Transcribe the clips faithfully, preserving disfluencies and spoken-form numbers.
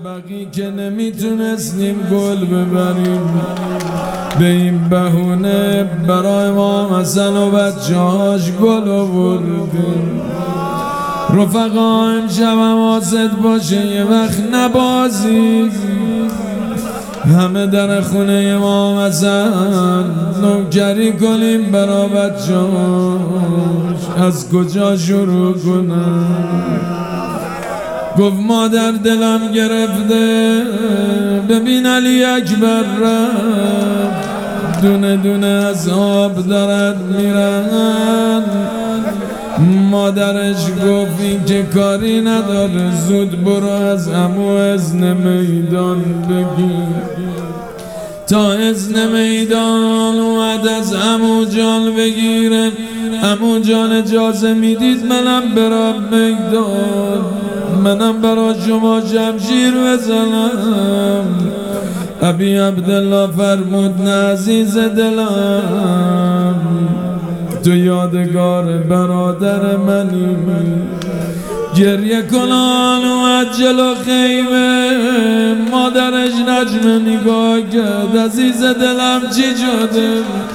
بقی که نمیتونستیم گل ببریم، به این بهونه برای ما حسن و بچه‌هاش گل آوردیم. رفقا امشب حواست باشه یه وقت نبازی، همه در خونه امام حسن نوکری کنیم برا بچه‌هاش. از کجا شروع کنم؟ گفت مادر دلم گرفته، ببین علی اکبر رفت، دونه دونه از آب دارد میرن. مادرش گفت این که کاری نداره، زود برو از عمو اذن میدان بگیر. تا اذن میدان اومد از عمو جان بگیره. عمو جان اجازه میدید منم برم میدان، منم برا شما جمشیر بزنم. ابی عبدالله فرمود نه عزیز دلم، تو یادگار برادر منی. گریه کنان اومد جلو خیمه، مادرش نجم نگاه کرد. عزیز دلم چی شده؟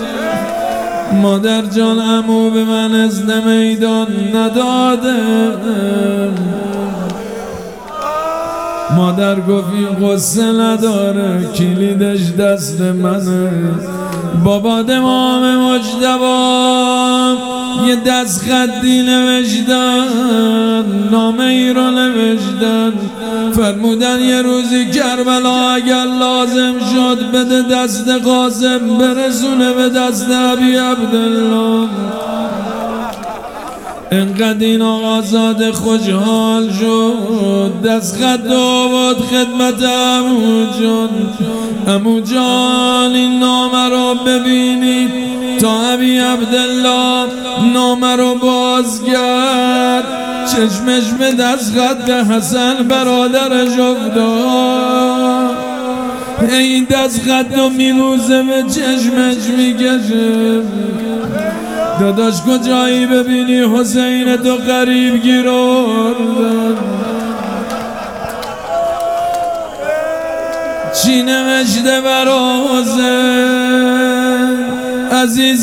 مادر جان عمو به من اذن میدان نداده. مادر گفت این قصه نداره، کلیدش دست منه. بابا امام مجتبی یه دست خطی نوشتن، نامه ای رو نوشتن، فرمودن یه روزی کربلا اگر لازم شد بده دست قاسم برسونه به دست ابی عبدالله. انقدر این آقازاده خوشحال شد، دست خط آورد خدمت عمو جان. عمو جان این نامه رو ببینید. تا ابی عبدالله نامه رو باز کرد، چشمش به دست خط حسن برادرش افتاد. این دست خط رو میبوزه به چشمش میکشه. داداش کجایی ببینی حسین تو قریب گیر آوردن. چی نوشته برا حسین عزیز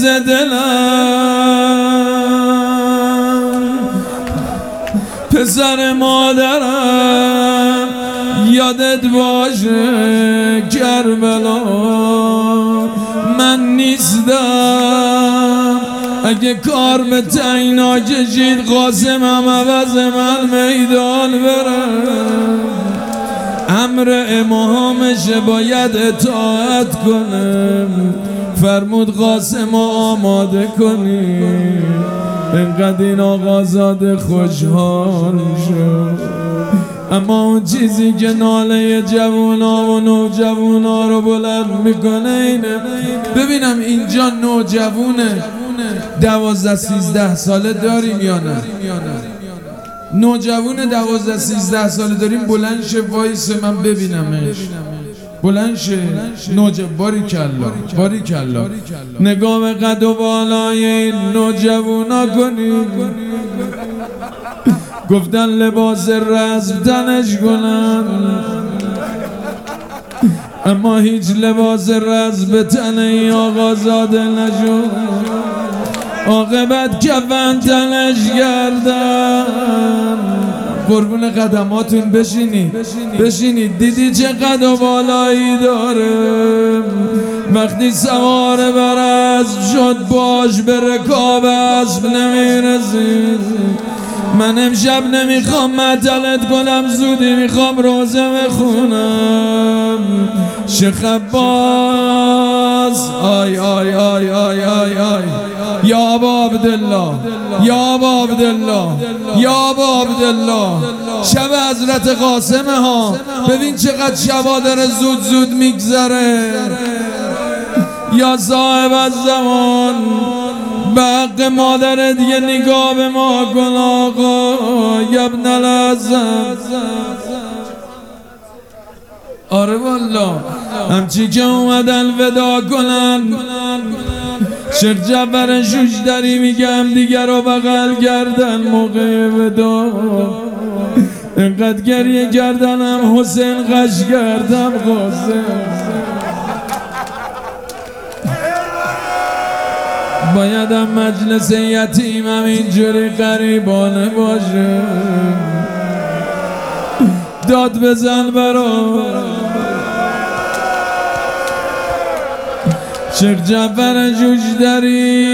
دلم؟ پسر مادرم یادت باشه کربلا من نیستم. اگه کار به تعیینا کشید قاسمم عوض من میدان برم. امر امامش باید اطاعت کنم، فرمود قاسم آماده کنیم. اینقدر این آقازاده خوشحال شد. اما اون چیزی که ناله جوونا و نوجوونا رو بلند میکنه اینه. ببینم اینجا نوجوونه دوازده سیزده ساله داریم یا نه؟ نوجوون دوازده سیزده ساله داریم. بلند شه وایسه من ببینمش. بلند شه نوجوان. باری کلا باری کلا نگاه به قد و بالای این نوجوانا کنیم. گفتن لباس رسم تنش کنن، اما هیچ لباس رسم به تن این آقازاده نشد. عاقبت کفن تنش گردن. قربون قدماتون بشینید بشینید. دیدی چه قد و بالایی داره؟ وقتی سوار بر اسب شد باش به رکاب اسب نمیرسید. من امشب نمیخوام معطلت کنم، زودی میخوام روزه بخونم. شیخ عباس آی آی آی آی آی آی یا ابا عبدالله یا ابا عبدالله یا ابا عبدالله. شب حضرت قاسم ها، ببین چقدر شبا داره زود زود میگذره. یا صاحب الزمان به حق مادرت یه نگاه به ما کن آقا. یا ابن الحسن. آره والا همچی که اومدن ودا کنن. شیخ جعفر شوشتری میگم دیگر رو بغل کردن موقع ودا. اینقدر گریه کردنم حسین غش کردم قاسم. بایدم مجلس یتیمم اینجوری غریبانه باشه. داد بزن برام شیخ جعفر جوجدری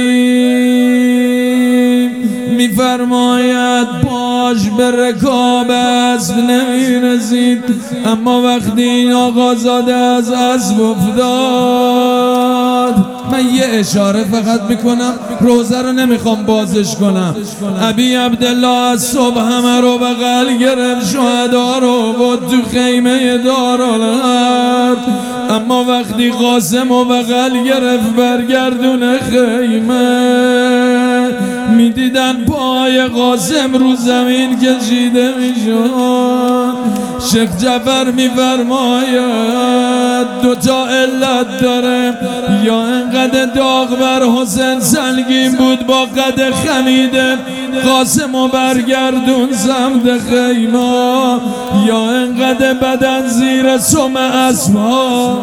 میفرماید باش به رکاب اسب نمیرسید، اما وقتی این آقازاده از اسب افتاد. من یه اشاره فقط میکنم، روزه رو نمیخوام بازش کنم. ابی عبدالله از صبح همه رو بغل گرفت، شهدا رو بود تو خیمه دارالحرب، اما وقتی قاسم رو بغل گرفت برگردون خیمه، میدیدن پای قاسم رو زمین کشیده میشد. شیخ جعفر میفرماید دوتا علت داره، یا انقدر داغ بر حسین سنگین بود با قد خمیده قاسم و برگردون سمت خیمه، یا انقدر بدن زیر سم اسبا.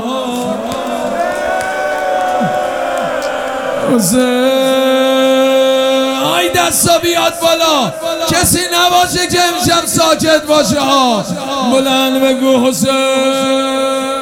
آی دستا بیاد بالا، کسی نباشه که امشب ساکت باشه ها. بلند بگو حسین.